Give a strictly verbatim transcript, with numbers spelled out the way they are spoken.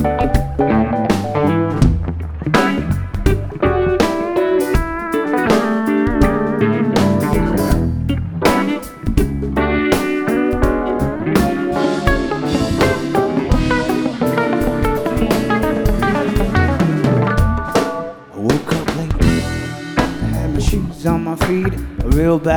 Woke up late, I had my shoes on my feet, a real bad